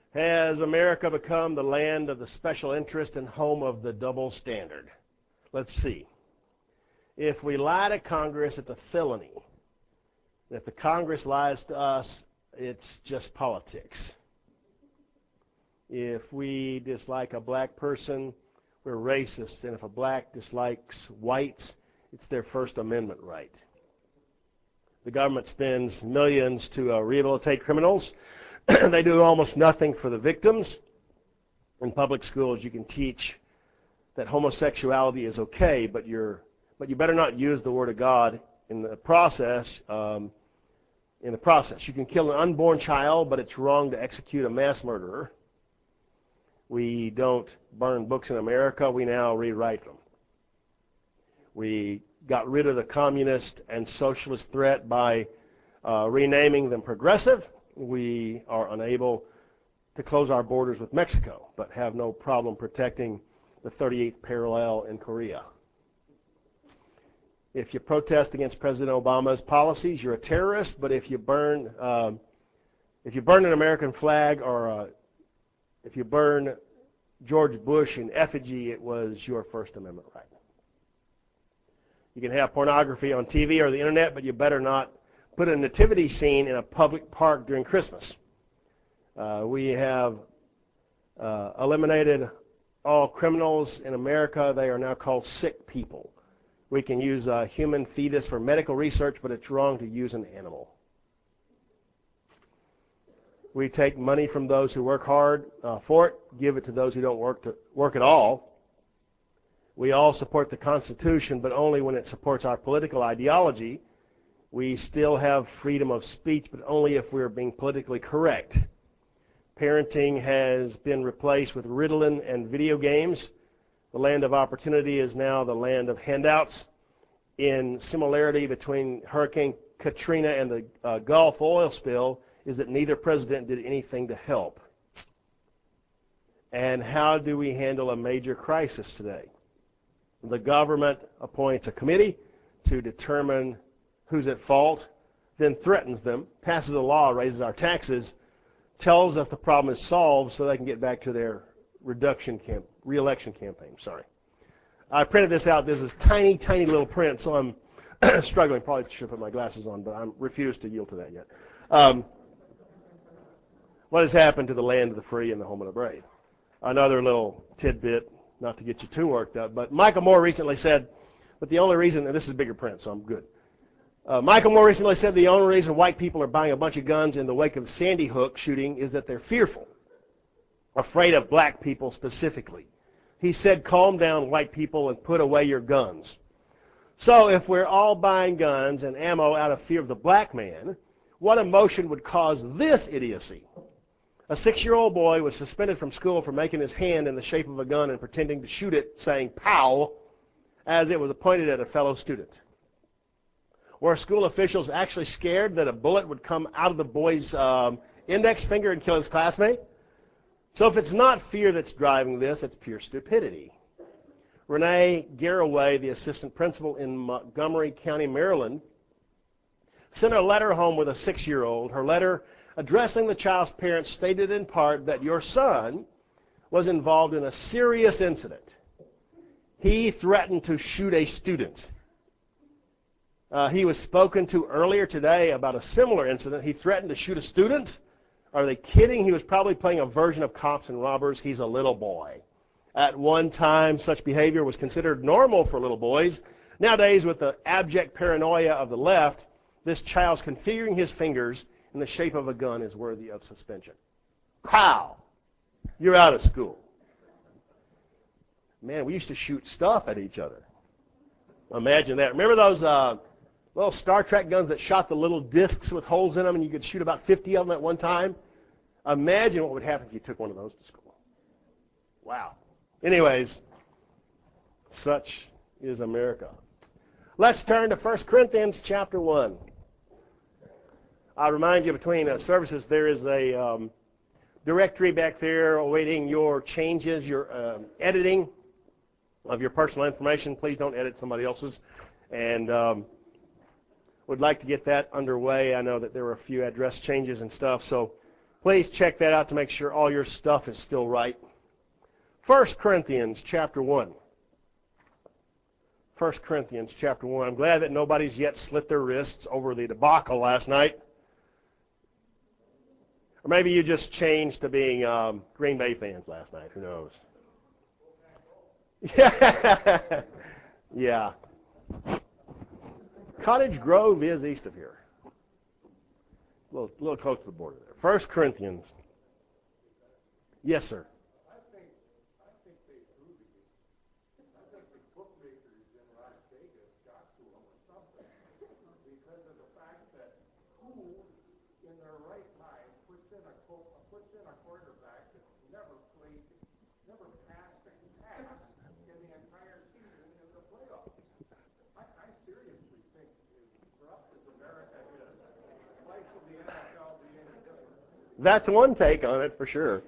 Has America become the land of the special interest and home of the double standard? Let's see. If we lie to Congress, it's a felony. If the Congress lies to us, it's just politics. If we dislike a black person, we're racist. And if a black dislikes whites, it's their First Amendment right. The government spends millions to rehabilitate criminals. They do almost nothing for the victims. In public schools, you can teach that homosexuality is okay, but you better not use the Word of God in the process. You can kill an unborn child, but it's wrong to execute a mass murderer. We don't burn books in America. We now rewrite them. We got rid of the communist and socialist threat by renaming them progressive. We are unable to close our borders with Mexico, but have no problem protecting the 38th parallel in Korea. If you protest against President Obama's policies, you're a terrorist. But if you burn an American flag, or if you burn George Bush in effigy, it was your First Amendment right. You can have pornography on TV or the internet, but you better not put a nativity scene in a public park during Christmas. We have eliminated all criminals in America. They are now called sick people. We can use a human fetus for medical research, but it's wrong to use an animal. We take money from those who work hard for it, give it to those who don't work at all. We all support the Constitution, but only when it supports our political ideology. We still have freedom of speech, but only if we're being politically correct. Parenting has been replaced with Ritalin and video games. The land of opportunity is now the land of handouts. In similarity between Hurricane Katrina and the Gulf oil spill is that neither president did anything to help. And how do we handle a major crisis today? The government appoints a committee to determine who's at fault, then threatens them, passes a law, raises our taxes, tells us the problem is solved so they can get back to their reelection campaign. Sorry. I printed this out. This is tiny, tiny little print, so I'm struggling. Probably should put my glasses on, but I refuse to yield to that yet. What has happened to the land of the free and the home of the brave? Another little tidbit, not to get you too worked up, but Michael Moore recently said that the only reason, and this is bigger print, so I'm good. Michael Moore recently said the only reason white people are buying a bunch of guns in the wake of the Sandy Hook shooting is that they're fearful, afraid of black people specifically. He said, calm down, white people, and put away your guns. So if we're all buying guns and ammo out of fear of the black man, what emotion would cause this idiocy? A 6-year-old boy was suspended from school for making his hand in the shape of a gun and pretending to shoot it, saying, "Pow," as it was pointed at a fellow student. Were school officials actually scared that a bullet would come out of the boy's index finger and kill his classmate? So if it's not fear that's driving this, it's pure stupidity. Renee Garraway, the assistant principal in Montgomery County, Maryland, sent a letter home with a 6-year-old. Her letter addressing the child's parents stated in part that your son was involved in a serious incident. He threatened to shoot a student. He was spoken to earlier today about a similar incident. He threatened to shoot a student. Are they kidding? He was probably playing a version of Cops and Robbers. He's a little boy. At one time, such behavior was considered normal for little boys. Nowadays, with the abject paranoia of the left, this child's configuring his fingers in the shape of a gun is worthy of suspension. Pow! You're out of school. Man, we used to shoot stuff at each other. Imagine that. Remember those little Star Trek guns that shot the little discs with holes in them and you could shoot about 50 of them at one time? Imagine what would happen if you took one of those to school. Wow. Anyways, such is America. Let's turn to 1 Corinthians chapter 1. I'll remind you, between services, there is a directory back there awaiting your changes, your editing of your personal information. Please don't edit somebody else's. And would like to get that underway. I know that there were a few address changes and stuff, so Please check that out to make sure all your stuff is still right. 1 Corinthians chapter 1. 1 Corinthians chapter 1. I'm glad that nobody's yet slit their wrists over the debacle last night. Or maybe you just changed to being Green Bay fans last night. Who knows? Yeah. Yeah. Cottage Grove is east of here. A little close to the border there. 1 Corinthians. Yes, sir. I think they proved it. I think the bookmakers in Las Vegas got to them or something because of the fact that who, in their right mind, puts in a quarterback that never passed a pass in the entire season in the playoffs. I seriously think, as corrupt as America is, life of the NFL be any different. That's one take on it for sure.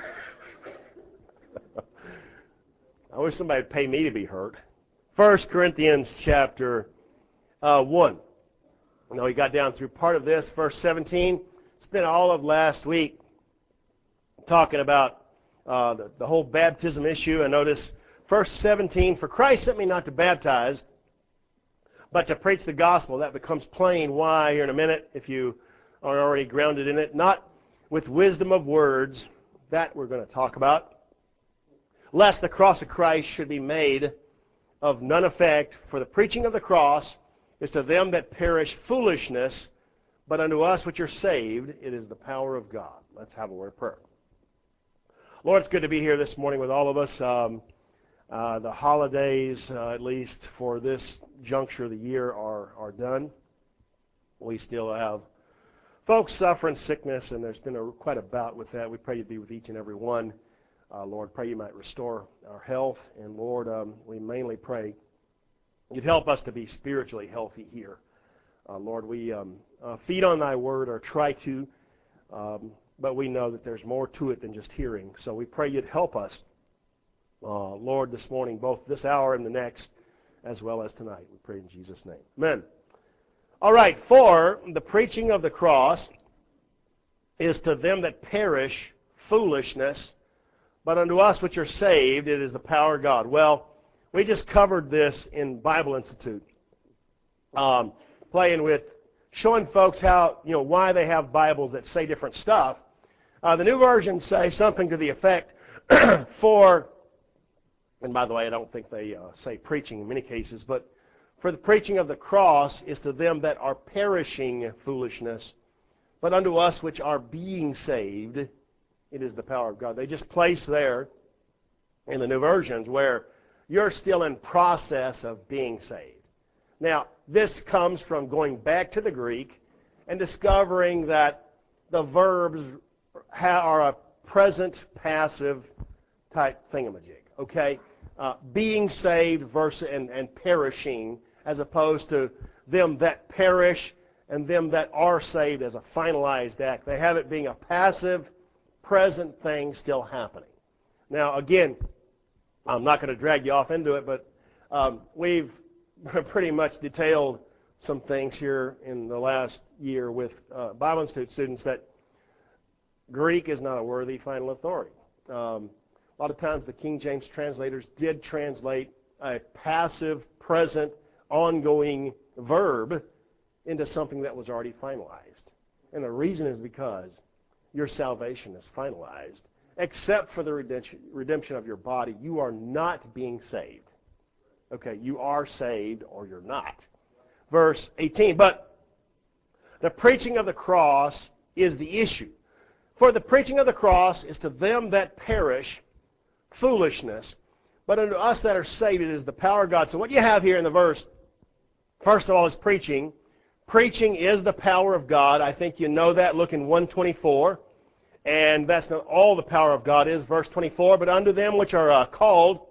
I wish somebody would pay me to be hurt. 1 Corinthians chapter 1. We got down through part of this, verse 17. Spent all of last week talking about the whole baptism issue. And notice verse 17, for Christ sent me not to baptize, but to preach the gospel. That becomes plain why here in a minute, if you are already grounded in it. Not with wisdom of words, that we're going to talk about. Lest the cross of Christ should be made of none effect, for the preaching of the cross is to them that perish foolishness, but unto us which are saved, it is the power of God. Let's have a word of prayer. Lord, it's good to be here this morning with all of us. The holidays, at least for this juncture of the year, are done. We still have folks suffering sickness, and there's been quite a bout with that. We pray you'd be with each and every one. Lord, pray you might restore our health. And Lord, we mainly pray you'd help us to be spiritually healthy here. Lord, we feed on thy word, or try to, but we know that there's more to it than just hearing. So we pray you'd help us, Lord, this morning, both this hour and the next, as well as tonight. We pray in Jesus' name. Amen. All right, for the preaching of the cross is to them that perish foolishness, but unto us which are saved, it is the power of God. Well, we just covered this in Bible Institute, showing folks how, why they have Bibles that say different stuff. The New Version say something to the effect for, and by the way, I don't think they say preaching in many cases, but for the preaching of the cross is to them that are perishing foolishness, but unto us which are being saved, it is the power of God. They just place there in the New Versions where you're still in process of being saved. Now, this comes from going back to the Greek and discovering that the verbs are a present passive type thingamajig, okay? Being saved versus and perishing, as opposed to them that perish and them that are saved as a finalized act. They have it being a passive, present thing still happening. Now, again, I'm not going to drag you off into it, but we've pretty much detailed some things here in the last year with Bible Institute students that Greek is not a worthy final authority. A lot of times the King James translators did translate a passive, present, ongoing verb into something that was already finalized. And the reason is because your salvation is finalized. Except for the redemption of your body, you are not being saved. Okay, you are saved or you're not. Verse 18, but the preaching of the cross is the issue. For the preaching of the cross is to them that perish foolishness, but unto us that are saved it is the power of God. So what you have here in the verse, first of all, is preaching. Preaching is the power of God. I think you know that. Look in 124. And that's not all the power of God is. Verse 24, but unto them which are called,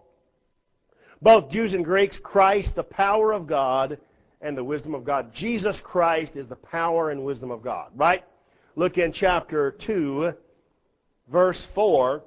both Jews and Greeks, Christ, the power of God and the wisdom of God. Jesus Christ is the power and wisdom of God, right? Look in chapter 2, verse 4.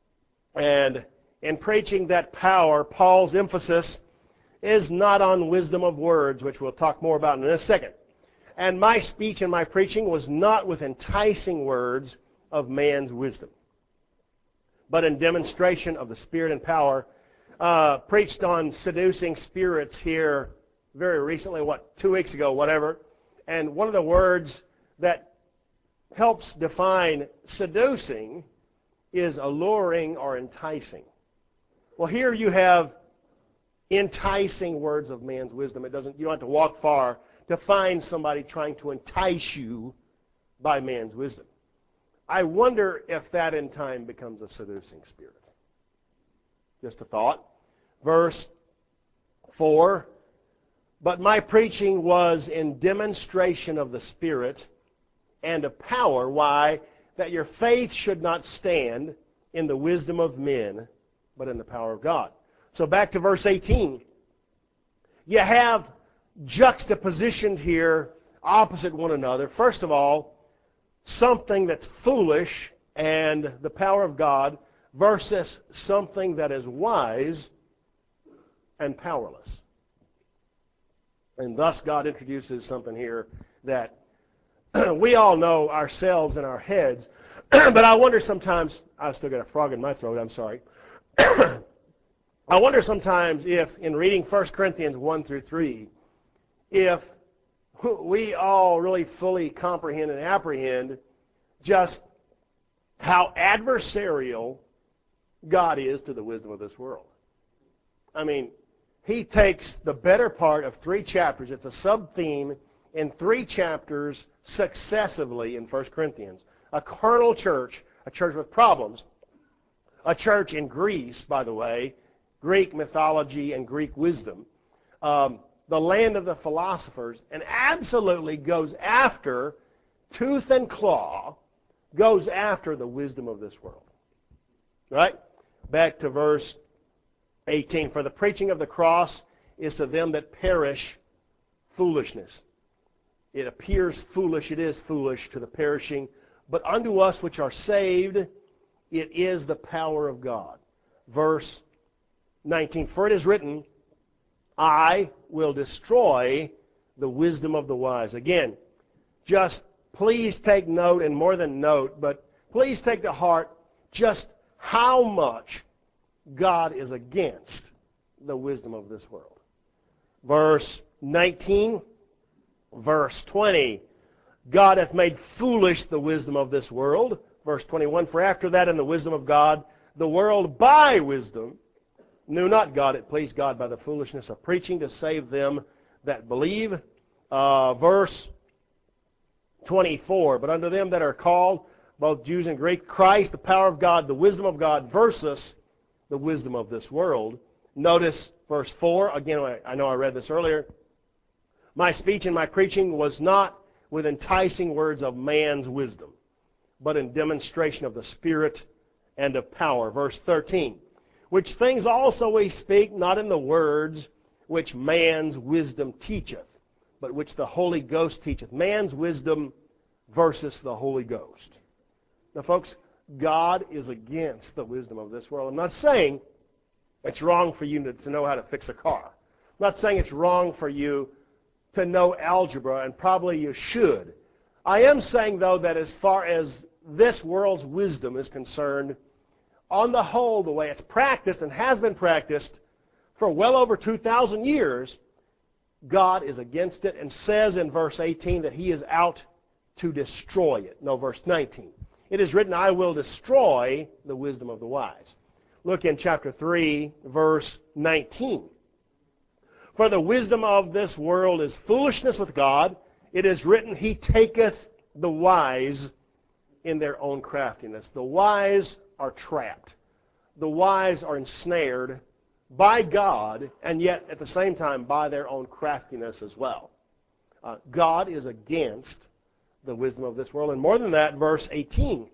And in preaching that power, Paul's emphasis is not on wisdom of words, which we'll talk more about in a second. And my speech and my preaching was not with enticing words, of man's wisdom, but in demonstration of the Spirit and power. Preached on seducing spirits here very recently, 2 weeks ago, whatever. And one of the words that helps define seducing is alluring or enticing. Well, here you have enticing words of man's wisdom. You don't have to walk far to find somebody trying to entice you by man's wisdom. I wonder if that in time becomes a seducing spirit. Just a thought. Verse 4, but my preaching was in demonstration of the Spirit and of power. Why? That your faith should not stand in the wisdom of men, but in the power of God. So back to verse 18. You have juxtapositioned here opposite one another. First of all, something that's foolish and the power of God versus something that is wise and powerless. And thus God introduces something here that we all know ourselves in our heads, but I wonder sometimes, I've still got a frog in my throat, I'm sorry. I wonder sometimes if, in reading 1 Corinthians 1 through 3, if we all really fully comprehend and apprehend just how adversarial God is to the wisdom of this world. I mean, he takes the better part of 3 chapters. It's a sub-theme in 3 chapters successively in 1 Corinthians. A carnal church, a church with problems, a church in Greece, by the way, Greek mythology and Greek wisdom, the land of the philosophers, and absolutely goes after, tooth and claw, goes after the wisdom of this world. Right? Back to verse 18. For the preaching of the cross is to them that perish foolishness. It appears foolish, it is foolish to the perishing, but unto us which are saved, it is the power of God. Verse 19. For it is written, I will destroy the wisdom of the wise. Again, just please take note, and more than note, but please take to heart just how much God is against the wisdom of this world. Verse 19, verse 20, God hath made foolish the wisdom of this world. Verse 21, for after that in the wisdom of God, the world by wisdom knew not God. It pleased God by the foolishness of preaching to save them that believe. Verse 24, but unto them that are called, both Jews and Greek, Christ, the power of God, the wisdom of God versus the wisdom of this world. Notice verse 4. Again, I know I read this earlier. My speech and my preaching was not with enticing words of man's wisdom, but in demonstration of the Spirit and of power. Verse 13. Which things also we speak, not in the words which man's wisdom teacheth, but which the Holy Ghost teacheth. Man's wisdom versus the Holy Ghost. Now, folks, God is against the wisdom of this world. I'm not saying it's wrong for you to know how to fix a car. I'm not saying it's wrong for you to know algebra, and probably you should. I am saying, though, that as far as this world's wisdom is concerned, on the whole, the way it's practiced and has been practiced for well over 2,000 years, God is against it and says in verse 18 that He is out to destroy it. No, verse 19. It is written, I will destroy the wisdom of the wise. Look in chapter 3, verse 19. For the wisdom of this world is foolishness with God. It is written, He taketh the wise in their own craftiness. The wise are trapped. The wise are ensnared by God, and yet at the same time by their own craftiness as well. God is against the wisdom of this world. And more than that, verse 19,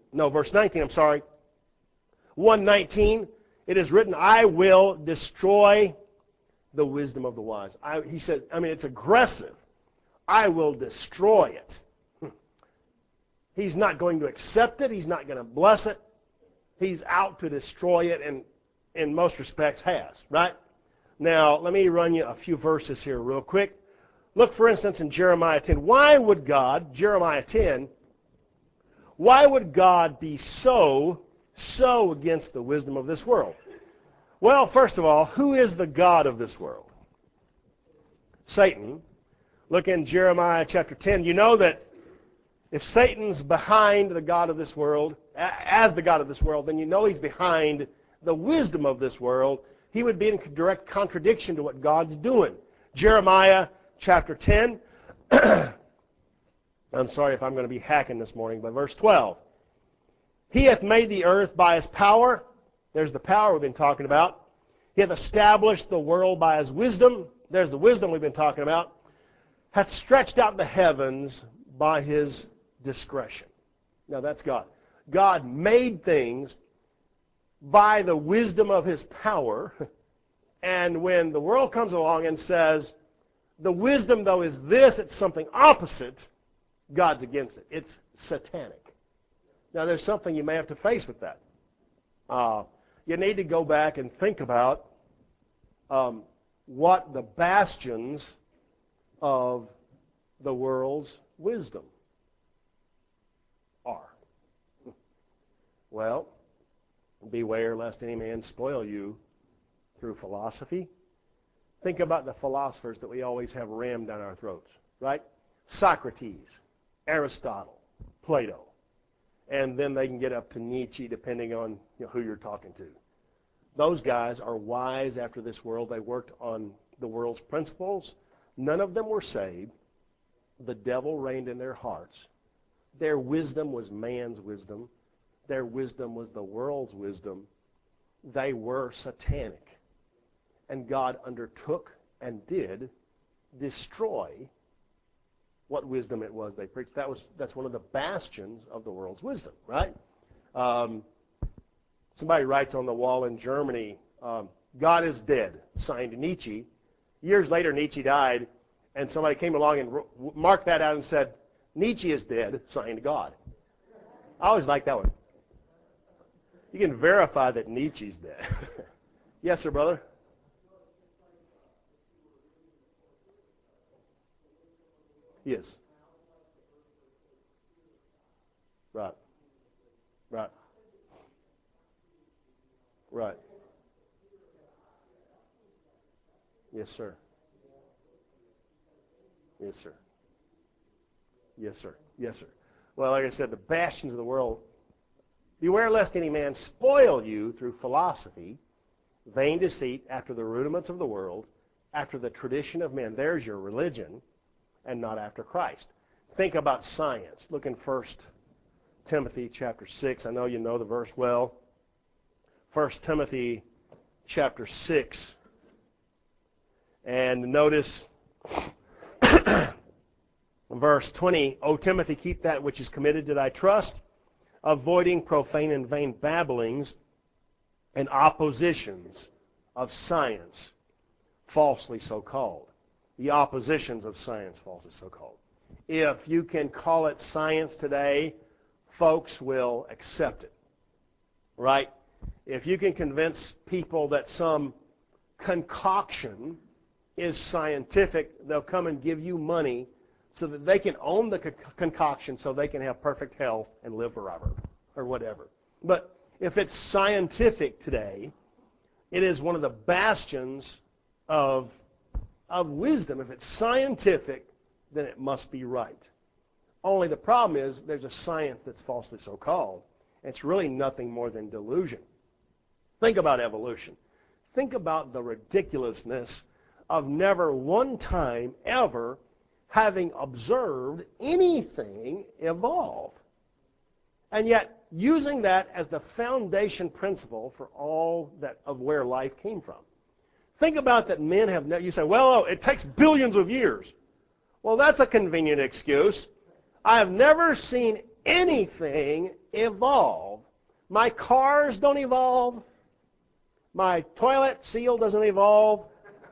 1:19, it is written, I will destroy the wisdom of the wise. He says, it's aggressive. I will destroy it. He's not going to accept it. He's not going to bless it. He's out to destroy it, and in most respects has, right? Now, let me run you a few verses here real quick. Look, for instance, in Jeremiah 10. Why would God, Jeremiah 10, Why would God be so against the wisdom of this world? Well, first of all, who is the God of this world? Satan. Look in Jeremiah chapter 10. You know that if Satan's behind the God of this world, as the God of this world, then you know he's behind the wisdom of this world. He would be in direct contradiction to what God's doing. Jeremiah chapter 10. I'm sorry if I'm going to be hacking this morning, but verse 12. He hath made the earth by his power. There's the power we've been talking about. He hath established the world by his wisdom. There's the wisdom we've been talking about. Hath stretched out the heavens by his discretion. Now that's God. God made things by the wisdom of his power. And when the world comes along and says, the wisdom though is this, it's something opposite, God's against it. It's satanic. Now there's something you may have to face with that. You need to go back and think about what the bastions of the world's wisdom are. Well, beware lest any man spoil you through philosophy. Think about the philosophers that we always have rammed down our throats, right? Socrates, Aristotle, Plato. And then they can get up to Nietzsche depending on who you're talking to. Those guys are wise after this world. They worked on the world's principles. None of them were saved. The devil reigned in their hearts. Their wisdom was man's wisdom. Their wisdom was the world's wisdom. They were satanic. And God undertook and did destroy what wisdom it was they preached. That's one of the bastions of the world's wisdom, right? Somebody writes on the wall in Germany, God is dead, signed Nietzsche. Years later, Nietzsche died, and somebody came along and marked that out and said, Nietzsche is dead, signed God. I always like that one. You can verify that Nietzsche's dead. Yes, sir, brother? Yes. Right. Right. Right. Yes, sir. Yes, sir. Yes, sir. Yes, sir. Well, like I said, the bastions of the world. Beware lest any man spoil you through philosophy, vain deceit, after the rudiments of the world, after the tradition of men. There's your religion, and not after Christ. Think about science. Look in 1 Timothy chapter 6. I know you know the verse well. 1 Timothy chapter 6. And notice verse 20. O Timothy, keep that which is committed to thy trust, avoiding profane and vain babblings and oppositions of science, falsely so called. The oppositions of science, falsely so called. If you can call it science today, folks will accept it. Right? If you can convince people that some concoction is scientific, they'll come and give you money so that they can own the concoction so they can have perfect health and live forever or whatever. But if it's scientific today, it is one of the bastions of wisdom. If it's scientific, then it must be right. Only the problem is there's a science that's falsely so called. It's really nothing more than delusion. Think about evolution. Think about the ridiculousness of never one time ever having observed anything evolve. And yet using that as the foundation principle for all that of where life came from. Think about that men have never, you say, well, it takes billions of years. Well, that's a convenient excuse. I have never seen anything evolve. My cars don't evolve. My toilet seal doesn't evolve.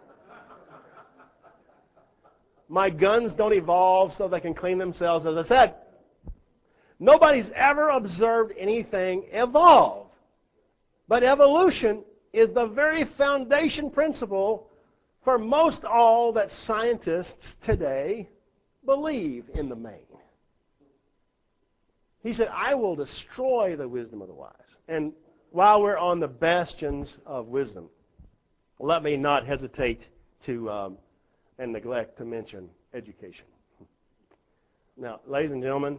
My guns don't evolve so they can clean themselves. As I said, nobody's ever observed anything evolve. But evolution is the very foundation principle for most all that scientists today believe in the main. He said, I will destroy the wisdom of the wise. And while we're on the bastions of wisdom, let me not hesitate to and neglect to mention education. Now, ladies and gentlemen,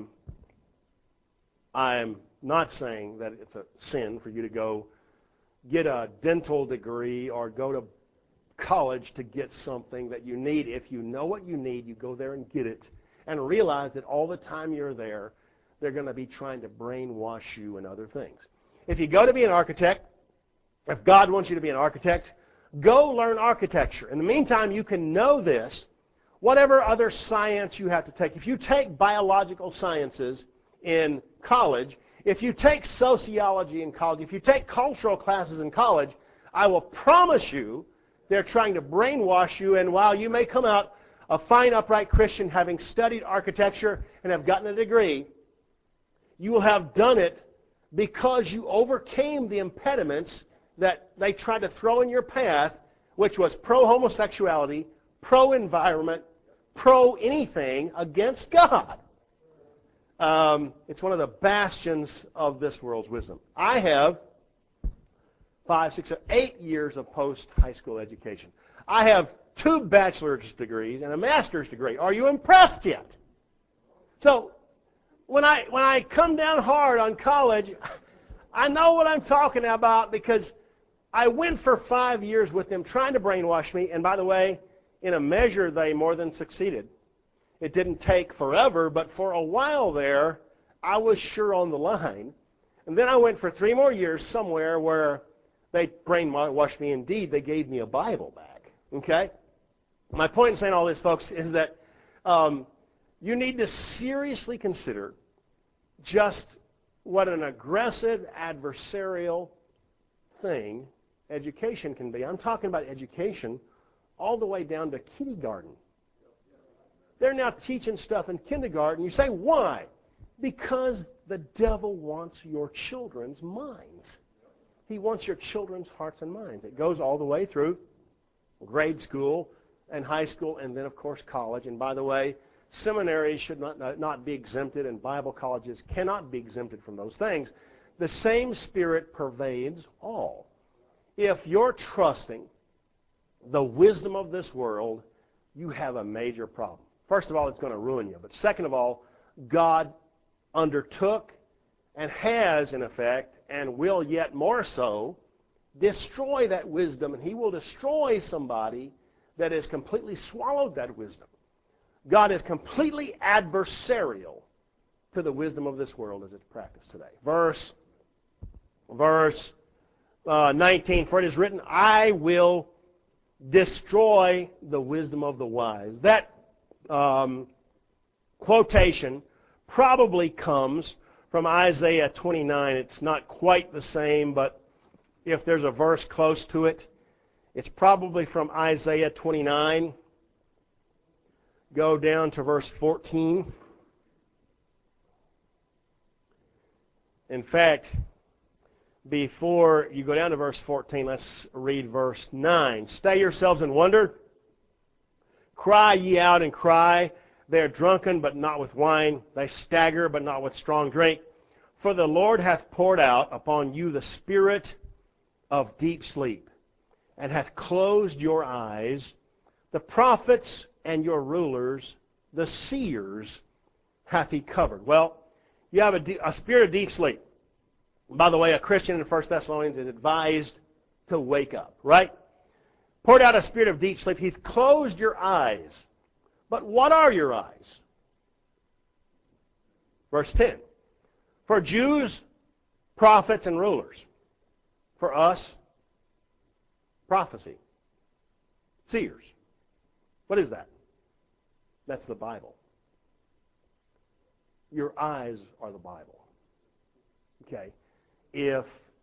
I'm not saying that it's a sin for you to go get a dental degree or go to college to get something that you need. If you know what you need, you go there and get it, and realize that all the time you're there, they're going to be trying to brainwash you and other things. If you go to be an architect, if God wants you to be an architect, go learn architecture. In the meantime, you can know this, whatever other science you have to take. If you take biological sciences in college, if you take sociology in college, if you take cultural classes in college, I will promise you they're trying to brainwash you, and while you may come out a fine, upright Christian having studied architecture and have gotten a degree, you will have done it because you overcame the impediments that they tried to throw in your path, which was pro-homosexuality, pro-environment, pro-anything against God. It's one of the bastions of this world's wisdom. I have 5, 6, 8 years of post-high school education. I have 2 bachelor's degrees and a master's degree. Are you impressed yet? So when I come down hard on college, I know what I'm talking about because I went for 5 years with them trying to brainwash me, and by the way, in a measure, they more than succeeded. It didn't take forever, but for a while there, I was sure on the line. And then I went for 3 more years somewhere where they brainwashed me. Indeed, they gave me a Bible back. Okay? My point in saying all this, folks, is that you need to seriously consider just what an aggressive, adversarial thing education can be. I'm talking about education all the way down to kindergarten. They're now teaching stuff in kindergarten. You say, why? Because the devil wants your children's minds. He wants your children's hearts and minds. It goes all the way through grade school and high school and then, of course, college. And by the way, seminaries should not be exempted, and Bible colleges cannot be exempted from those things. The same spirit pervades all. If you're trusting the wisdom of this world, you have a major problem. First of all, it's going to ruin you. But second of all, God undertook and has, in effect, and will yet more so, destroy that wisdom. And He will destroy somebody that has completely swallowed that wisdom. God is completely adversarial to the wisdom of this world as it's practiced today. Verse 19, for it is written, I will destroy the wisdom of the wise. That quotation probably comes from Isaiah 29. It's not quite the same, but if there's a verse close to it, it's probably from Isaiah 29. Go down to verse 14. In fact, before you go down to verse 14, let's read verse 9. Stay yourselves and wonder. Cry ye out and cry. They are drunken, but not with wine. They stagger, but not with strong drink. For the Lord hath poured out upon you the spirit of deep sleep, and hath closed your eyes. The prophets and your rulers, the seers, hath He covered. Well, you have a spirit of deep sleep. By the way, a Christian in 1 Thessalonians is advised to wake up, right? Poured out a spirit of deep sleep. He's closed your eyes. But what are your eyes? Verse 10. For Jews, prophets, and rulers. For us, prophecy. Seers. What is that? That's the Bible. Your eyes are the Bible. Okay? If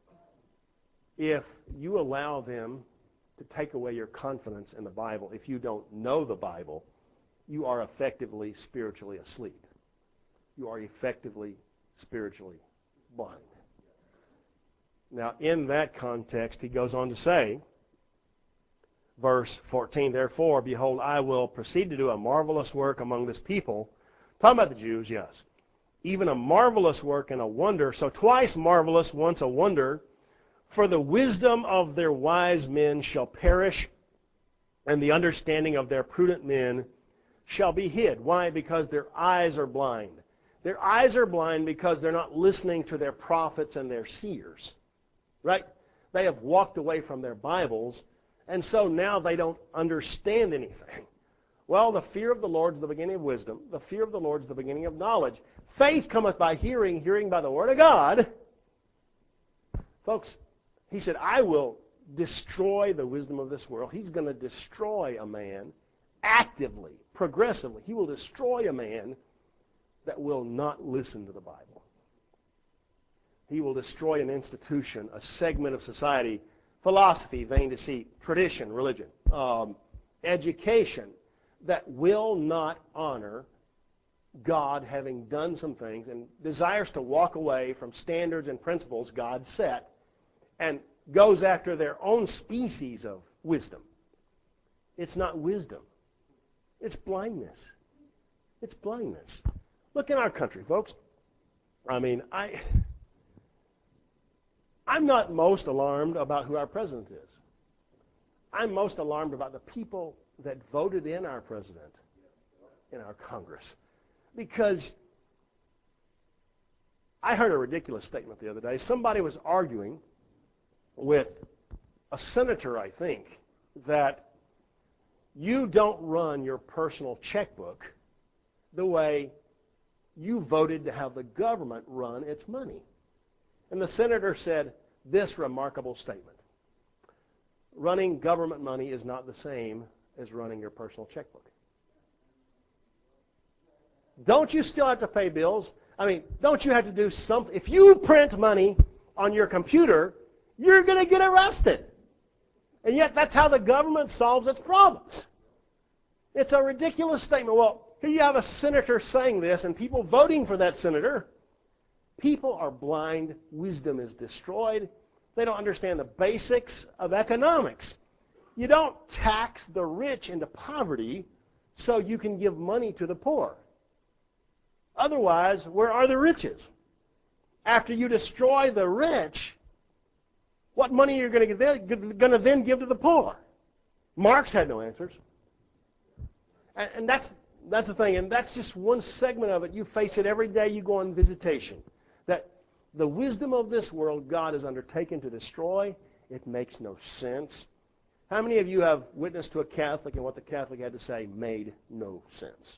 you allow them to take away your confidence in the Bible, if you don't know the Bible, you are effectively spiritually asleep. You are effectively spiritually blind. Now, in that context, he goes on to say, verse 14, therefore, behold, I will proceed to do a marvelous work among this people. Talking about the Jews, yes. even a marvelous work and a wonder, so twice marvelous, once a wonder. For the wisdom of their wise men shall perish, and the understanding of their prudent men shall be hid. Why? Because their eyes are blind. Their eyes are blind because they're not listening to their prophets and their seers. Right? They have walked away from their Bibles, and so now they don't understand anything. Well, the fear of the Lord is the beginning of wisdom. The fear of the Lord is the beginning of knowledge. Faith cometh by hearing, hearing by the Word of God. Folks, he said, I will destroy the wisdom of this world. He's going to destroy a man actively, progressively. He will destroy a man that will not listen to the Bible. He will destroy an institution, a segment of society, philosophy, vain deceit, tradition, religion, education that will not honor God having done some things and desires to walk away from standards and principles God set and goes after their own species of wisdom. It's not wisdom. It's blindness. It's blindness. Look in our country, folks. I mean, I'm not most alarmed about who our president is. I'm most alarmed about the people that voted in our president, in our Congress. Because I heard a ridiculous statement the other day. Somebody was arguing with a senator, I think, that you don't run your personal checkbook the way you voted to have the government run its money. And the senator said this remarkable statement: running government money is not the same as running your personal checkbook. Don't you still have to pay bills? I mean, don't you have to do something? If you print money on your computer, you're going to get arrested. And yet that's how the government solves its problems. It's a ridiculous statement. Well, here you have a senator saying this and people voting for that senator. People are blind. Wisdom is destroyed. They don't understand the basics of economics. You don't tax the rich into poverty so you can give money to the poor. Otherwise, where are the riches? After you destroy the rich, what money are you going to then give to the poor? Marx had no answers. And that's the thing, and that's just one segment of it. You face it every day you go on visitation. That the wisdom of this world God has undertaken to destroy, it makes no sense. How many of you have witnessed to a Catholic and what the Catholic had to say made no sense?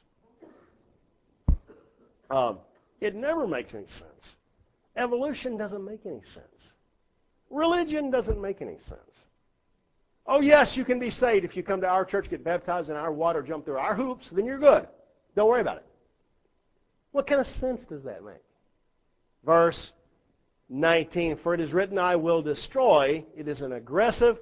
It never makes any sense. Evolution doesn't make any sense. Religion doesn't make any sense. Oh, yes, you can be saved if you come to our church, get baptized in our water, jump through our hoops, then you're good. Don't worry about it. What kind of sense does that make? Verse 19, for it is written, I will destroy. It is an aggressive,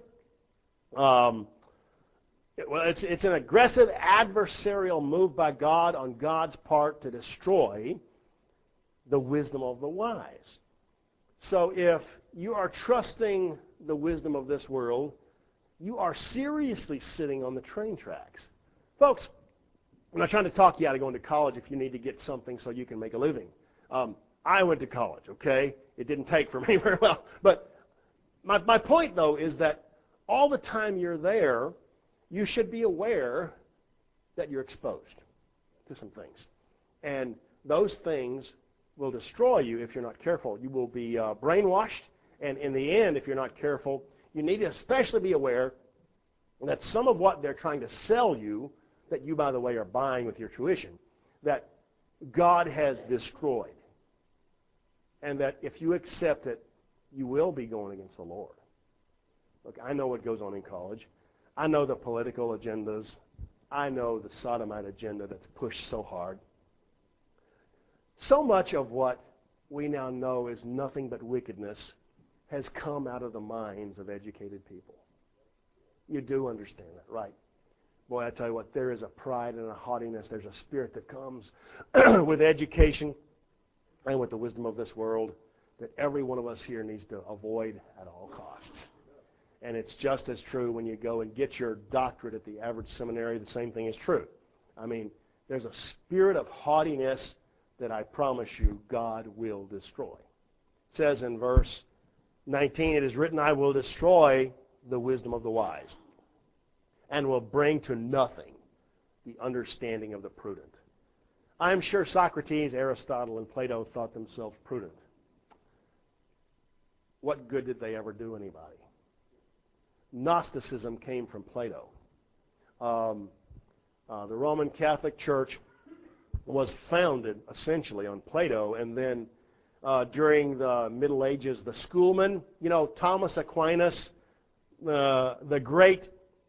it's an aggressive adversarial move by God on God's part to destroy the wisdom of the wise. So if you are trusting the wisdom of this world, you are seriously sitting on the train tracks. Folks, I'm not trying to talk you out of going to college if you need to get something so you can make a living. I went to college, okay? It didn't take for me very well. But my point, though, is that all the time you're there, you should be aware that you're exposed to some things. And those things will destroy you if you're not careful. You will be brainwashed, and in the end, if you're not careful, you need to especially be aware that some of what they're trying to sell you, that you, by the way, are buying with your tuition, that God has destroyed. And that if you accept it, you will be going against the Lord. Look, I know what goes on in college. I know the political agendas. I know the sodomite agenda that's pushed so hard. So much of what we now know is nothing but wickedness has come out of the minds of educated people. You do understand that, right? Boy, I tell you what, there is a pride and a haughtiness. There's a spirit that comes with education and with the wisdom of this world that every one of us here needs to avoid at all costs. And it's just as true when you go and get your doctorate at the average seminary. The same thing is true. I mean, there's a spirit of haughtiness that I promise you God will destroy. It says in verse 19, it is written, I will destroy the wisdom of the wise and will bring to nothing the understanding of the prudent. I am sure Socrates, Aristotle, and Plato thought themselves prudent. What good did they ever do anybody? Gnosticism came from Plato. The Roman Catholic Church was founded essentially on Plato, and then during the Middle Ages, the schoolmen, Thomas Aquinas, the great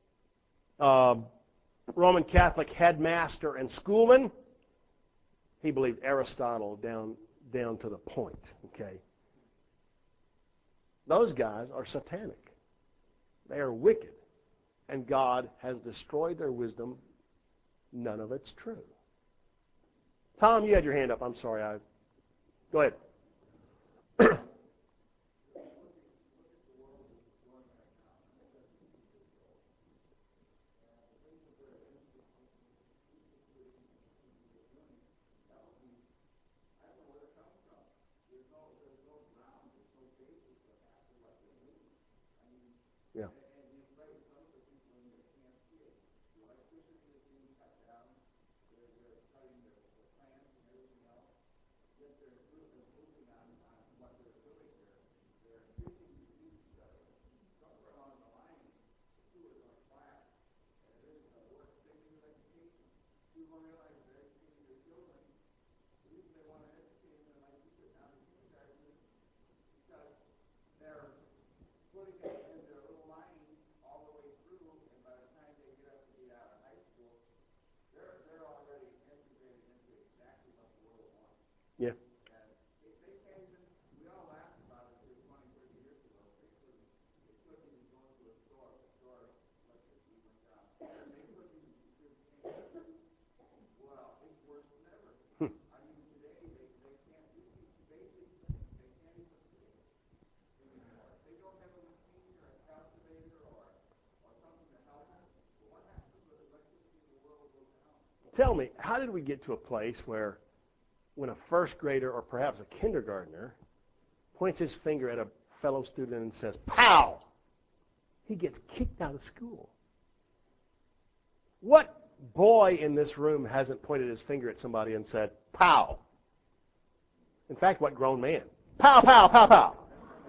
Roman Catholic headmaster and schoolman, he believed Aristotle down to the point. Okay, those guys are satanic. They are wicked, and God has destroyed their wisdom. None of it's true. Tom, you had your hand up. I'm sorry. Go ahead. Yeah. Yeah. Tell me, how did we get to a place where when a first grader or perhaps a kindergartner points his finger at a fellow student and says, "Pow!" he gets kicked out of school? What boy in this room hasn't pointed his finger at somebody and said, "Pow"? In fact, what grown man? Pow, pow, pow, pow.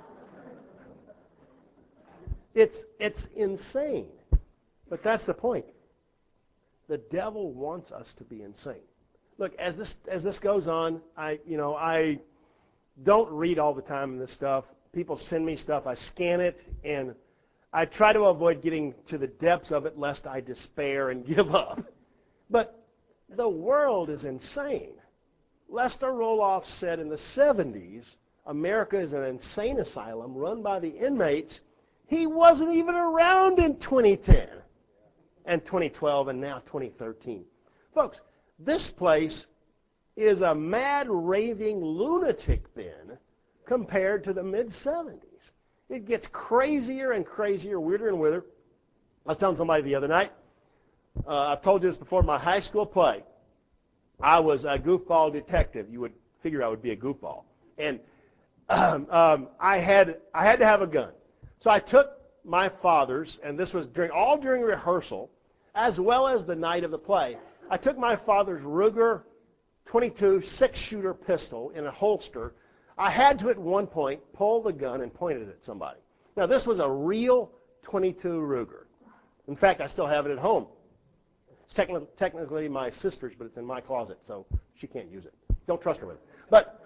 It's insane. But that's the point. The devil wants us to be insane. Look, as this goes on, I don't read all the time in this stuff. People send me stuff, I scan it, and I try to avoid getting to the depths of it lest I despair and give up. But the world is insane. Lester Roloff said in the 70s, America is an insane asylum run by the inmates. He wasn't even around in 2010 and 2012 and now 2013. Folks, this place is a mad, raving lunatic bin compared to the mid-70s. It gets crazier and crazier, weirder and weirder. I was telling somebody the other night, I've told you this before, my high school play, I was a goofball detective. You would figure I would be a goofball. And I had to have a gun. So I took my father's, and this was during rehearsal, as well as the night of the play. I took my father's Ruger .22 six-shooter pistol in a holster. I had to, at one point, pull the gun and point it at somebody. Now, this was a real .22 Ruger. In fact, I still have it at home. It's technically my sister's, but it's in my closet, so she can't use it. Don't trust her with it. But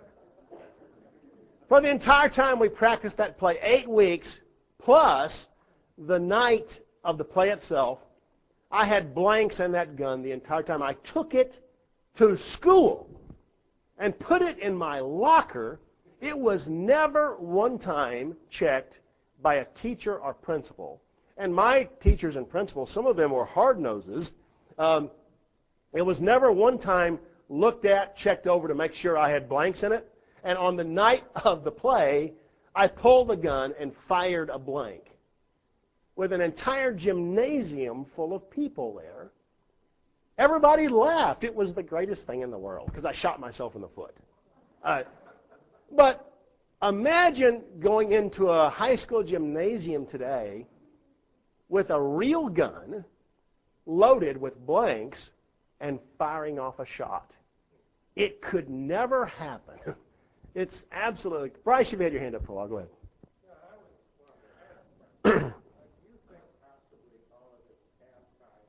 for the entire time we practiced that play, 8 weeks, plus the night of the play itself, I had blanks in that gun the entire time. I took it to school and put it in my locker. It was never one time checked by a teacher or principal. And my teachers and principals, some of them were hard noses. It was never one time looked at, checked over to make sure I had blanks in it. And on the night of the play, I pulled the gun and fired a blank with an entire gymnasium full of people there. Everybody laughed. It was the greatest thing in the world because I shot myself in the foot. But imagine going into a high school gymnasium today with a real gun loaded with blanks and firing off a shot. It could never happen. It's absolutely... Bryce, you've had your hand up for a while. Go ahead. Yeah, I was wondering, do you think possibly all of this anti-God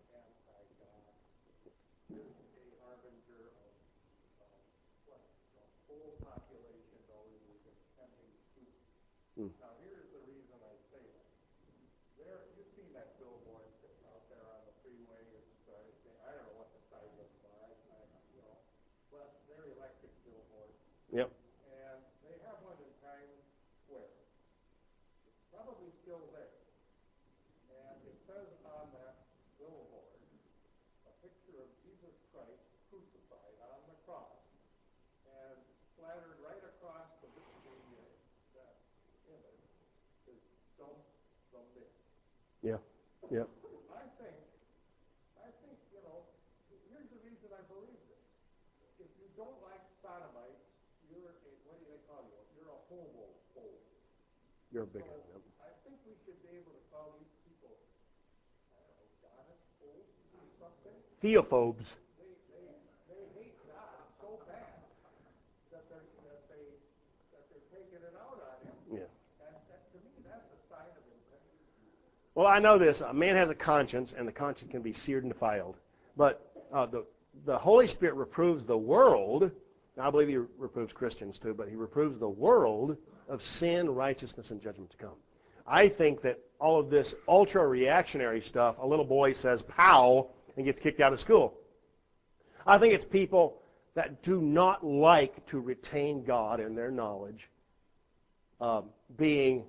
is a harbinger of what the whole population knows is impending doom? Now, here's the reason I say that. You've seen that billboard sitting out there on the freeway. I don't know what the size of them are, but they're electric billboards. Yep. And they have one in Times Square. It's probably still there. And it says on that billboard a picture of Jesus Christ crucified on the cross. And splattered right across that image is "Don't submit." Yeah. Yeah. I think, here's the reason I believe this. If you don't like sodomites, what do they call you? You're a homophobe. You're a bigot. So I think we should be able to call these people, I don't know, goddess-phobes or something. Theophobes. They hate God so bad that they're taking it out on him. Yeah. And to me, that's a sign of impending doom. Well, I know this. A man has a conscience, and the conscience can be seared and defiled. But the Holy Spirit reproves the world. Now, I believe he reproves Christians too, but he reproves the world of sin, righteousness, and judgment to come. I think that all of this ultra-reactionary stuff, a little boy says, "Pow," and gets kicked out of school. I think it's people that do not like to retain God in their knowledge, being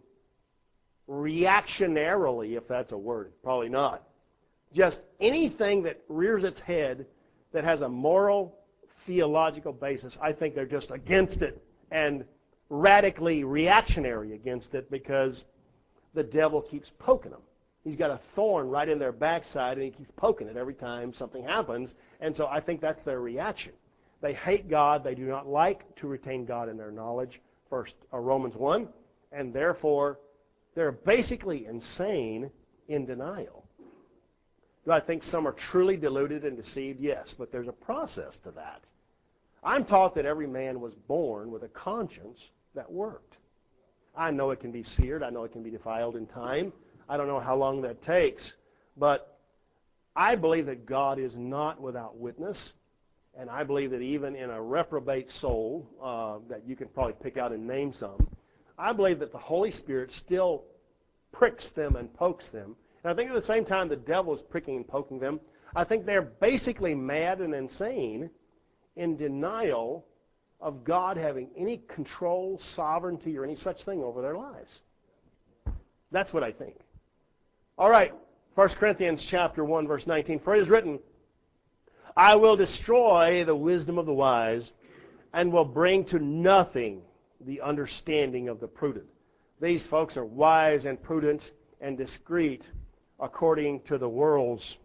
reactionarily, if that's a word, probably not. Just anything that rears its head that has a moral, theological basis, I think they're just against it and radically reactionary against it because the devil keeps poking them. He's got a thorn right in their backside and he keeps poking it every time something happens. And so I think that's their reaction. They hate God. They do not like to retain God in their knowledge. Romans 1. And therefore, they're basically insane in denial. Do I think some are truly deluded and deceived? Yes, but there's a process to that. I'm taught that every man was born with a conscience that worked. I know it can be seared. I know it can be defiled in time. I don't know how long that takes. But I believe that God is not without witness. And I believe that even in a reprobate soul, that you can probably pick out and name some, I believe that the Holy Spirit still pricks them and pokes them. And I think at the same time the devil is pricking and poking them. I think they're basically mad and insane in denial of God having any control, sovereignty, or any such thing over their lives. That's what I think. All right, 1 Corinthians chapter 1, verse 19. For it is written, "I will destroy the wisdom of the wise, and will bring to nothing the understanding of the prudent." These folks are wise and prudent and discreet according to the world's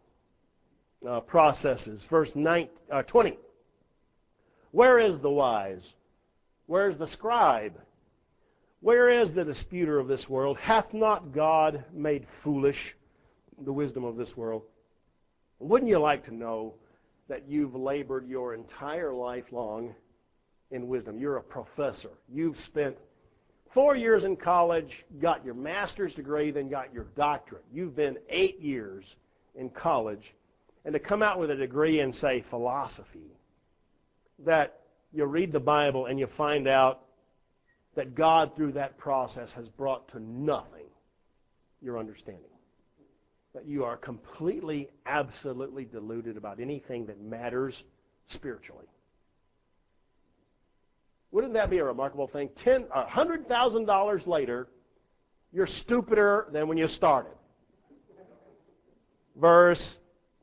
processes. Verse 20. Where is the wise? Where is the scribe? Where is the disputer of this world? Hath not God made foolish the wisdom of this world? Wouldn't you like to know that you've labored your entire life long in wisdom? You're a professor. You've spent 4 years in college, got your master's degree, then got your doctorate. You've been 8 years in college. And to come out with a degree in, say, philosophy, that you read the Bible and you find out that God, through that process, has brought to nothing your understanding. That you are completely, absolutely deluded about anything that matters spiritually. Wouldn't that be a remarkable thing? $100,000 later, you're stupider than when you started. Verse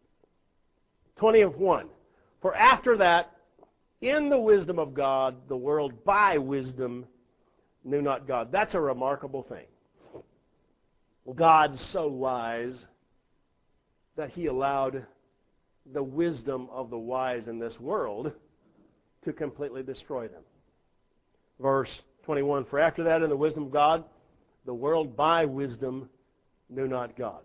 21. For after that, in the wisdom of God, the world by wisdom knew not God. That's a remarkable thing. God's so wise that he allowed the wisdom of the wise in this world to completely destroy them. Verse 21, for after that in the wisdom of God, the world by wisdom knew not God.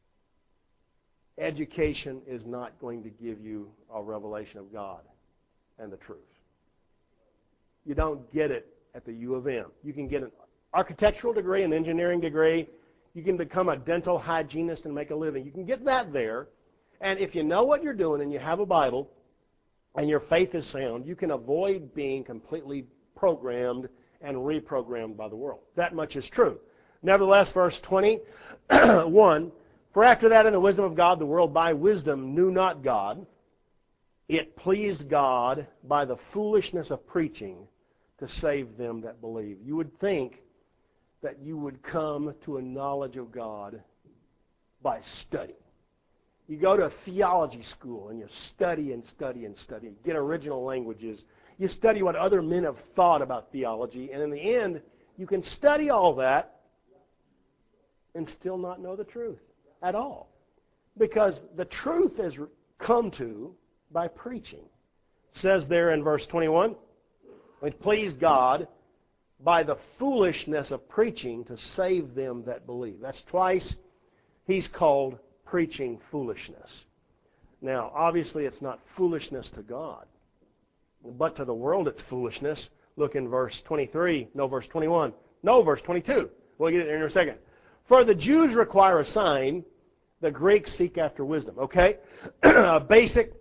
Education is not going to give you a revelation of God and the truth. You don't get it at the U of M. You can get an architectural degree, an engineering degree. You can become a dental hygienist and make a living. You can get that there. And if you know what you're doing and you have a Bible and your faith is sound, you can avoid being completely programmed and reprogrammed by the world. That much is true. Nevertheless, verse 21, for after that in the wisdom of God, the world by wisdom knew not God. It pleased God by the foolishness of preaching to save them that believe. You would think that you would come to a knowledge of God by study. You go to a theology school and you study and study and study. Get original languages. You study what other men have thought about theology. And in the end, you can study all that and still not know the truth at all. Because the truth is come to by preaching. It says there in verse 21, it pleased God by the foolishness of preaching to save them that believe. That's twice he's called preaching foolishness. Now, obviously it's not foolishness to God, but to the world it's foolishness. Look in verse 23, no, verse 21, no, verse 22. We'll get it in a second. For the Jews require a sign, the Greeks seek after wisdom. Okay? Basic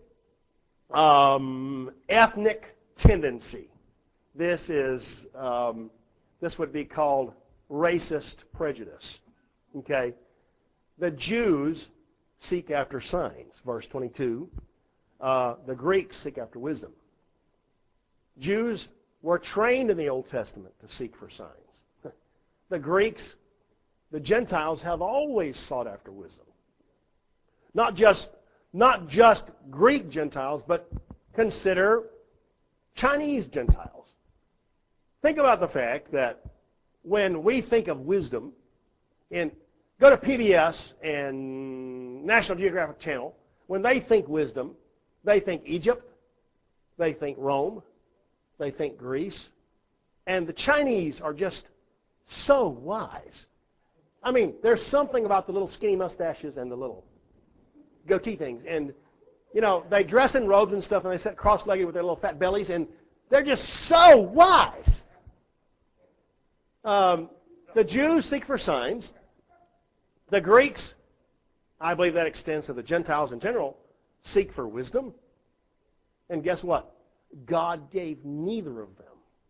ethnic tendency. This would be called racist prejudice. Okay? The Jews seek after signs, verse 22. The Greeks seek after wisdom. Jews were trained in the Old Testament to seek for signs. The Greeks, the Gentiles, have always sought after wisdom. Not just Greek Gentiles, but consider Chinese Gentiles. Think about the fact that when we think of wisdom, go to PBS and National Geographic Channel, when they think wisdom, they think Egypt, they think Rome, they think Greece, and the Chinese are just so wise. I mean, there's something about the little skinny mustaches and the little goatee things, and they dress in robes and stuff, and they sit cross-legged with their little fat bellies, and they're just so wise. The Jews seek for signs. The Greeks, I believe that extends to the Gentiles in general, seek for wisdom. And guess what? God gave neither of them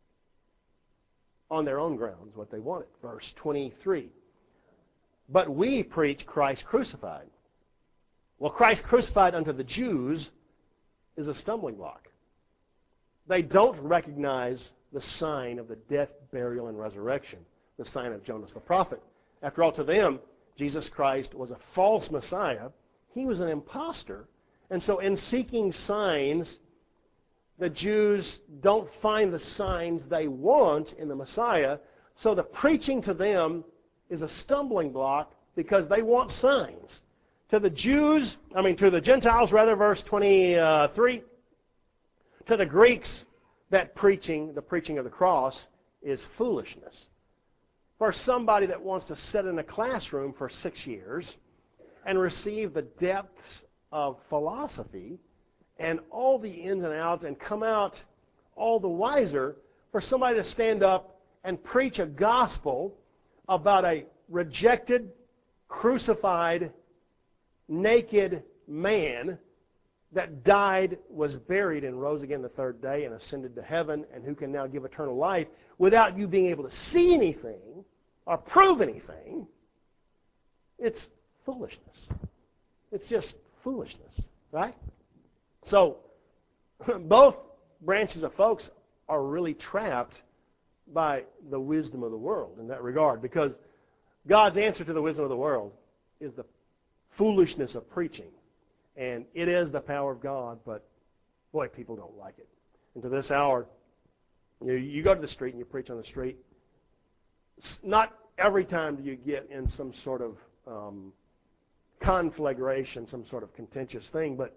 on their own grounds what they wanted. Verse 23. But we preach Christ crucified. Well, Christ crucified unto the Jews is a stumbling block. They don't recognize the sign of the death, burial, and resurrection, the sign of Jonas the prophet. After all, to them, Jesus Christ was a false Messiah. He was an impostor. And so in seeking signs, the Jews don't find the signs they want in the Messiah. So the preaching to them is a stumbling block because they want signs. To the Gentiles, verse 23, to the Greeks, that preaching, the preaching of the cross, is foolishness. For somebody that wants to sit in a classroom for 6 years and receive the depths of philosophy and all the ins and outs and come out all the wiser, for somebody to stand up and preach a gospel about a rejected, crucified, naked man that died, was buried, and rose again the third day and ascended to heaven, and who can now give eternal life without you being able to see anything or prove anything, it's foolishness. It's just foolishness, right? So both branches of folks are really trapped by the wisdom of the world in that regard, because God's answer to the wisdom of the world is the foolishness of preaching. And it is the power of God, but boy, people don't like it. And to this hour, you go to the street and you preach on the street. Not every time do you get in some sort of conflagration, some sort of contentious thing, but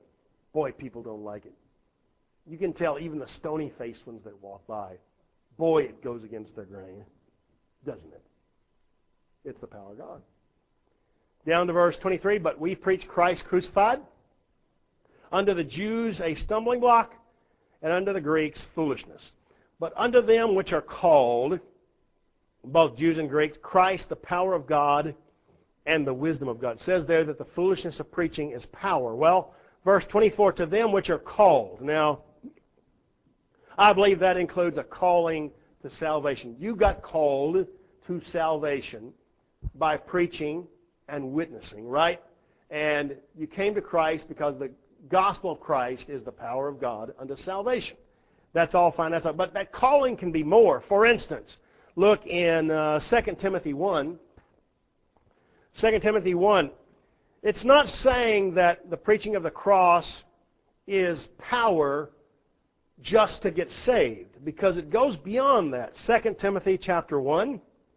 Boy, people don't like it. You can tell even the stony-faced ones that walk by. Boy, it goes against their grain, doesn't it? It's the power of God. Down to verse 23, but we preach Christ crucified, unto the Jews a stumbling block, and unto the Greeks foolishness. But unto them which are called, both Jews and Greeks, Christ the power of God and the wisdom of God. It says there that the foolishness of preaching is power. Well, verse 24, to them which are called. Now, I believe that includes a calling to salvation. You got called to salvation by preaching and witnessing, right? And you came to Christ because the gospel of Christ is the power of God unto salvation. That's all fine. That's all. But that calling can be more. For instance, look in 2 Timothy 1. 2 Timothy 1. It's not saying that the preaching of the cross is power just to get saved, because it goes beyond that. 2 Timothy chapter 1.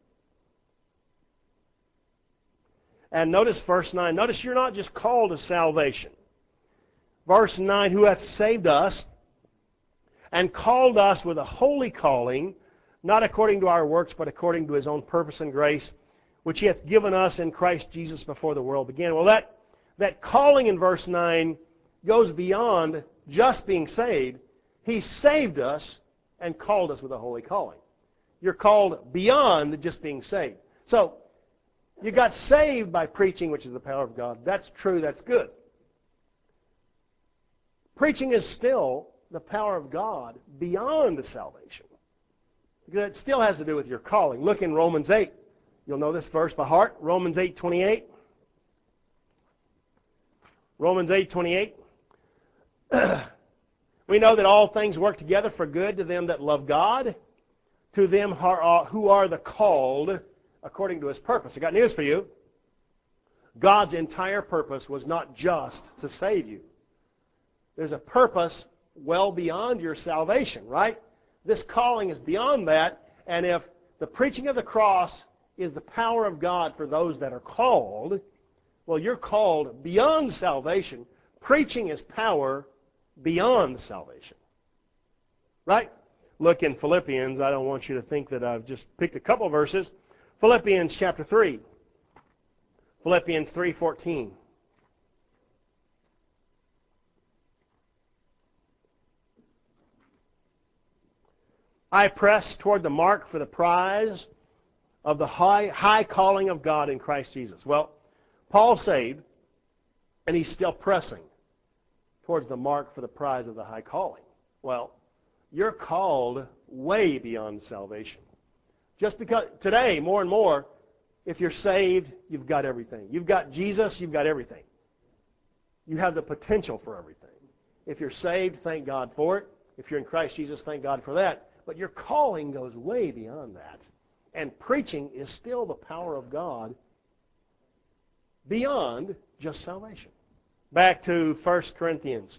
And notice verse 9. Notice you're not just called to salvation. Verse 9, who hath saved us and called us with a holy calling, not according to our works, but according to His own purpose and grace, which He hath given us in Christ Jesus before the world began. Well, that calling in verse 9 goes beyond just being saved. He saved us and called us with a holy calling. You're called beyond just being saved. So, you got saved by preaching, which is the power of God. That's true, that's good. Preaching is still the power of God beyond the salvation, because it still has to do with your calling. Look in Romans 8. You'll know this verse by heart. Romans 8:28. Romans 8:28. We know that all things work together for good to them that love God, to them who are the called according to His purpose. I got news for you. God's entire purpose was not just to save you. There's a purpose well beyond your salvation, right? This calling is beyond that, and if the preaching of the cross is the power of God for those that are called, well, you're called beyond salvation. Preaching is power beyond salvation. Right? Look in Philippians. I don't want you to think that I've just picked a couple verses. Philippians chapter 3. Philippians 3:14. I press toward the mark for the prize of the high calling of God in Christ Jesus. Well, Paul's saved, and he's still pressing towards the mark for the prize of the high calling. Well, you're called way beyond salvation. Just because today, more and more, if you're saved, you've got everything. You've got Jesus, you've got everything. You have the potential for everything. If you're saved, thank God for it. If you're in Christ Jesus, thank God for that. But your calling goes way beyond that. And preaching is still the power of God beyond just salvation. Back to 1 Corinthians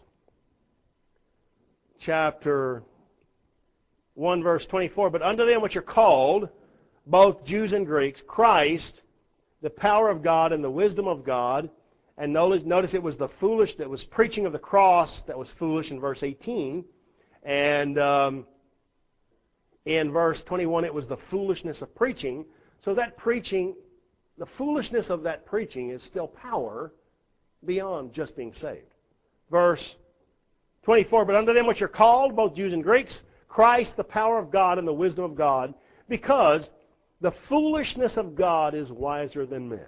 chapter 1, verse 24. But unto them which are called, both Jews and Greeks, Christ, the power of God and the wisdom of God. And notice it was the foolish that was preaching of the cross that was foolish in verse 18. And in verse 21, it was the foolishness of preaching. So that preaching, the foolishness of that preaching is still power beyond just being saved. Verse 24, but unto them which are called, both Jews and Greeks, Christ, the power of God and the wisdom of God, because the foolishness of God is wiser than men.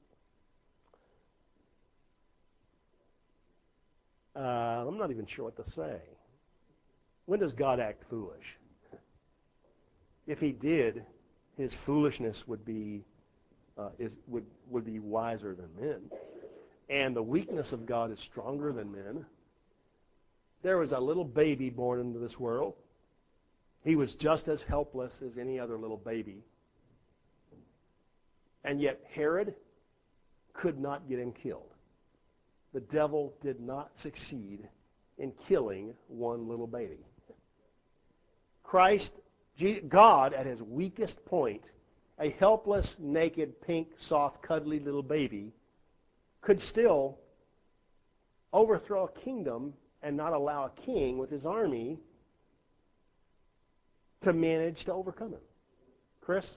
I'm not even sure what to say. When does God act foolish? If He did, His foolishness would be would be wiser than men, and the weakness of God is stronger than men. There was a little baby born into this world. He was just as helpless as any other little baby, and yet Herod could not get him killed. The devil did not succeed in killing one little baby. God, at His weakest point, a helpless, naked, pink, soft, cuddly little baby, could still overthrow a kingdom and not allow a king with his army to manage to overcome him. Chris?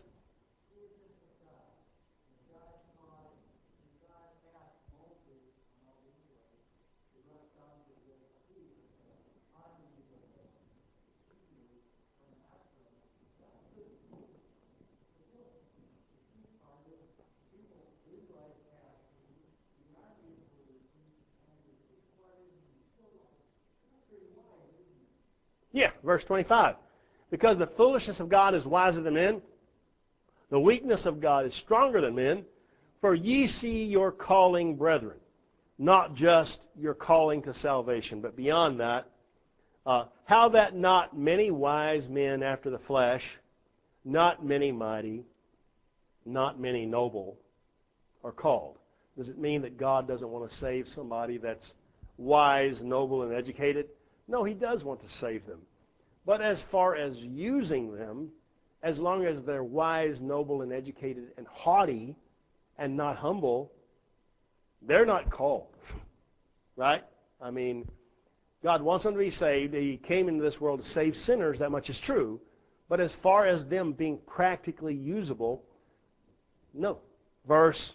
Yeah, verse 25. Because the foolishness of God is wiser than men, the weakness of God is stronger than men, for ye see your calling, brethren, not just your calling to salvation, but beyond that, how that not many wise men after the flesh, not many mighty, not many noble are called. Does it mean that God doesn't want to save somebody that's wise, noble, and educated? No, He does want to save them. But as far as using them, as long as they're wise, noble, and educated, and haughty, and not humble, they're not called. Right? I mean, God wants them to be saved. He came into this world to save sinners. That much is true. But as far as them being practically usable, no. Verse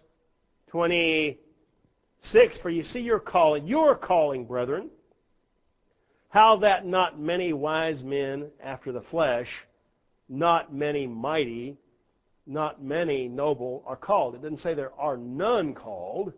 26, for you see your calling, brethren, how that not many wise men after the flesh, not many mighty, not many noble are called. It didn't say there are none called.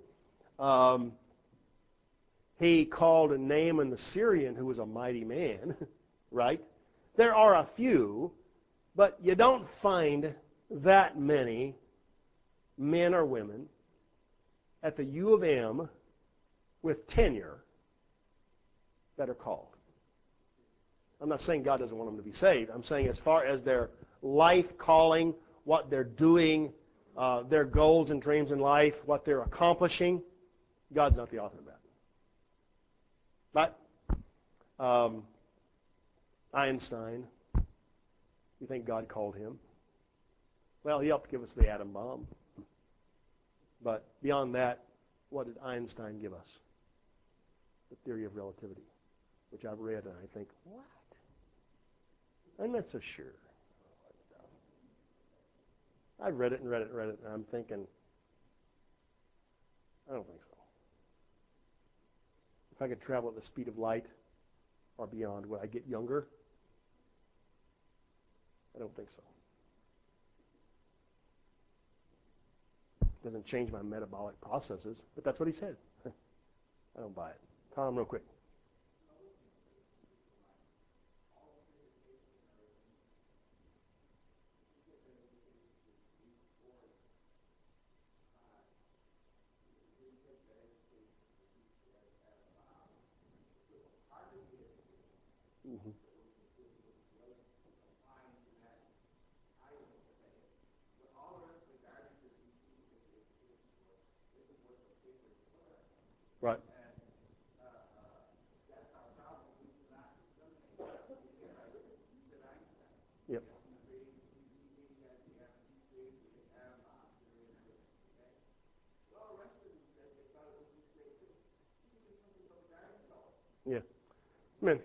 He called Naaman the Syrian, who was a mighty man, right? There are a few, but you don't find that many men or women at the U of M with tenure that are called. I'm not saying God doesn't want them to be saved. I'm saying as far as their life calling, what they're doing, their goals and dreams in life, what they're accomplishing, God's not the author of that. But Einstein, you think God called him? Well, he helped give us the atom bomb. But beyond that, what did Einstein give us? The theory of relativity, which I've read and I think, what? I'm not so sure. I've read it and read it and read it, and I'm thinking, I don't think so. If I could travel at the speed of light or beyond, would I get younger? I don't think so. It doesn't change my metabolic processes, but that's what he said. I don't buy it. Tom, real quick. Mm-hmm. Right. Yep. Yeah. Amen.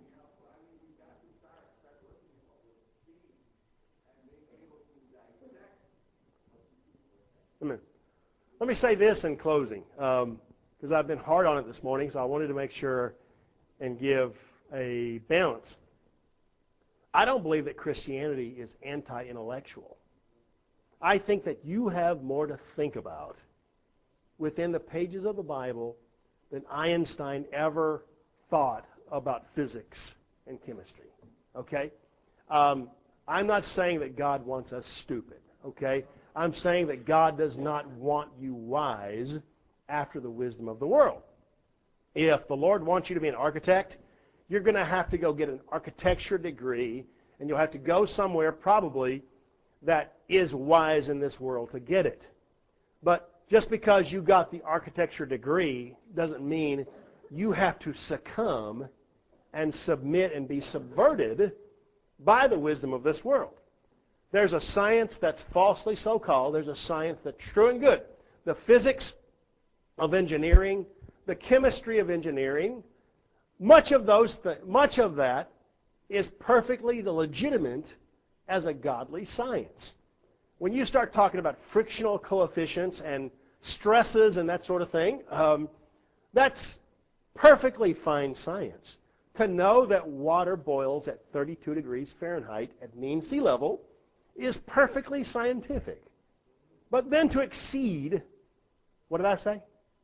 Amen. Let me say this in closing, because I've been hard on it this morning, so I wanted to make sure and give a balance. I don't believe that Christianity is anti-intellectual. I think that you have more to think about within the pages of the Bible than Einstein ever thought about physics and chemistry. Okay? I'm not saying that God wants us stupid. Okay? I'm saying that God does not want you wise after the wisdom of the world. If the Lord wants you to be an architect, you're going to have to go get an architecture degree, and you'll have to go somewhere probably that is wise in this world to get it. But just because you got the architecture degree doesn't mean you have to succumb and submit and be subverted by the wisdom of this world. There's a science that's falsely so-called. There's a science that's true and good. The physics of engineering, the chemistry of engineering, much of that is perfectly legitimate as a godly science. When you start talking about frictional coefficients and stresses and that sort of thing, that's perfectly fine science. To know that water boils at 32 degrees Fahrenheit at mean sea level is perfectly scientific. But then to exceed, what did I say?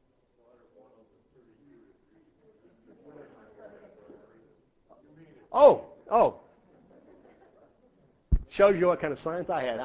Oh. Shows you what kind of science I had,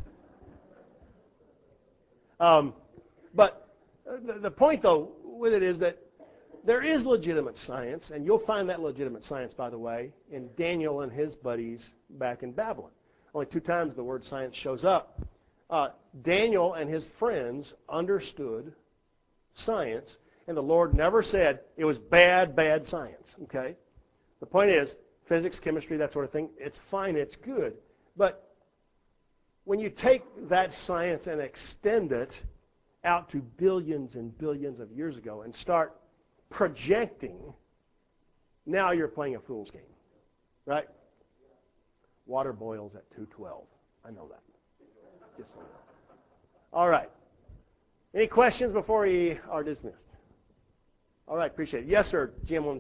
huh? But the point, though, with it is that there is legitimate science, and you'll find that legitimate science, by the way, in Daniel and his buddies back in Babylon. Only 2 times the word science shows up. Daniel and his friends understood science, and the Lord never said it was bad science. Okay? The point is, physics, chemistry, that sort of thing, it's fine, it's good. But when you take that science and extend it out to billions and billions of years ago and start projecting, now you're playing a fool's game. Right? Water boils at 212. I know that. Just so you know. All right. Any questions before we are dismissed? All right, appreciate it. Yes, sir, Jim.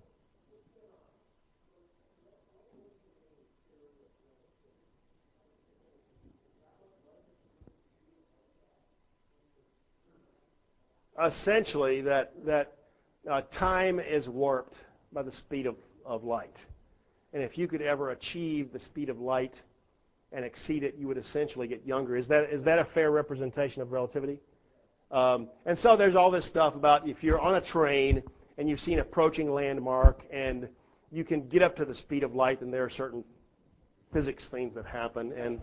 Essentially, that time is warped by the speed of light. And if you could ever achieve the speed of light and exceed it, you would essentially get younger. Is that a fair representation of relativity? And so there's all this stuff about if you're on a train and you see an approaching landmark and you can get up to the speed of light, then there are certain physics things that happen. And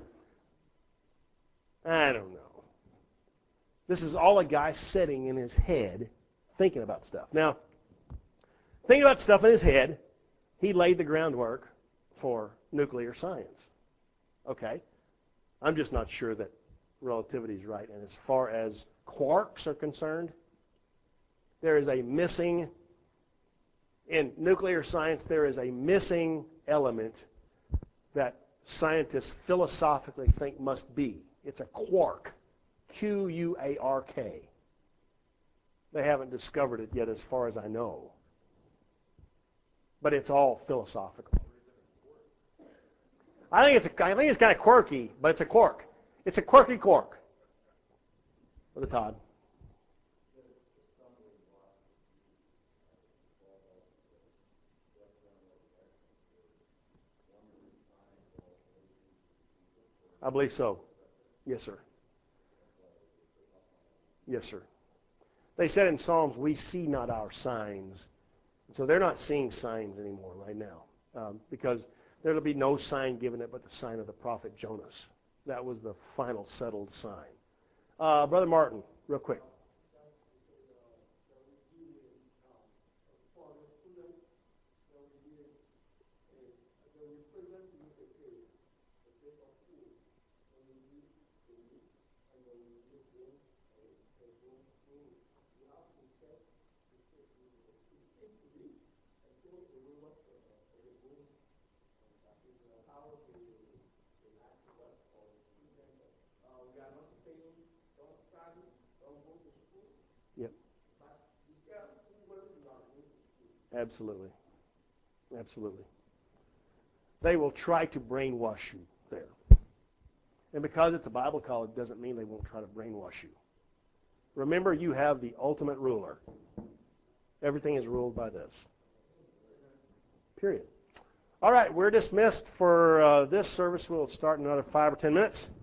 I don't know. This is all a guy sitting in his head thinking about stuff. Now, thinking about stuff in his head, he laid the groundwork for nuclear science. Okay? I'm just not sure that relativity is right. And as far as quarks are concerned, there is a missing, in nuclear science, there is a missing element that scientists philosophically think must be. It's a quark. Q-U-A-R-K. They haven't discovered it yet as far as I know. But it's all philosophical. I think it's kind of quirky, but it's a quark. It's a quirky quark. Brother Todd. I believe so. Yes, sir. Yes, sir. They said in Psalms, we see not our signs. So they're not seeing signs anymore right now because there will be no sign given it but the sign of the prophet Jonas. That was the final settled sign. Brother Martin, real quick. Yep. Absolutely. Absolutely. They will try to brainwash you there. And because it's a Bible college doesn't mean they won't try to brainwash you. Remember, you have the ultimate ruler. Everything is ruled by this. Period. All right, we're dismissed for this service. We'll start in another 5 or 10 minutes.